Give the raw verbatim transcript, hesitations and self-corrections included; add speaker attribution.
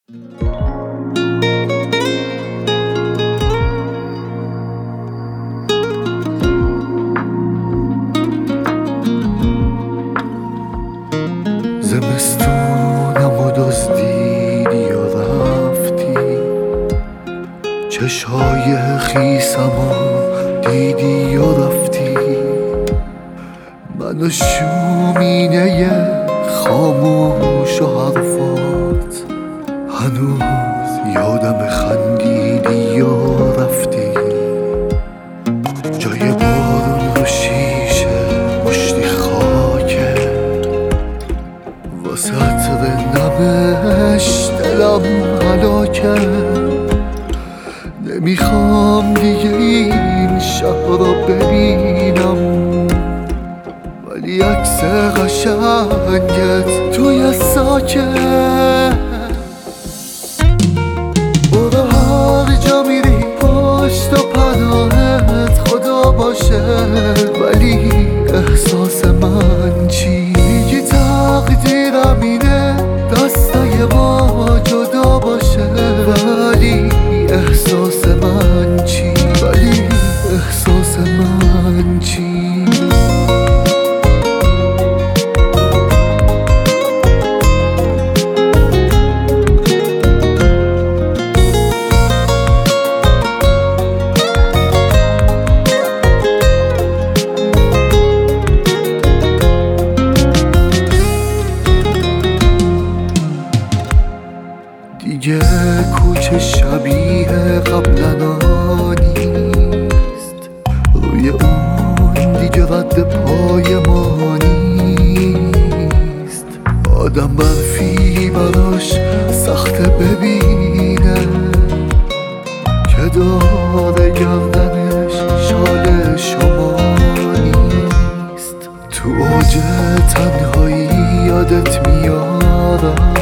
Speaker 1: زمستونم و دزدیدی و رفتی، چشای خیسم و دیدی و رفتی، من و شومینه خاموش و حرفات هنوز یادم خندیدی و رفتی. جای بارون رو شیشه مشتی خاکه، واسه عطر نمش دلم هلاکه. نمیخوام دیگه این شهر رو ببینم، ولی عکس قشنگت توی ساکه. برو هر جا میری پشت و پناهت خدا باشه، ولی احساس من چی؟ میگی تقدیرم اینه دستای ما جدا باشه، ولی احساس من چی؟ ولی احساس من چی؟ دیگه کوچه شبیه قبلنا نیست، روی اون دیگه رد پای ما نیست. آدم برفی براش سخته ببینه که داره گردنش شال شما نیست. تو اوج تنهایی یادت میارم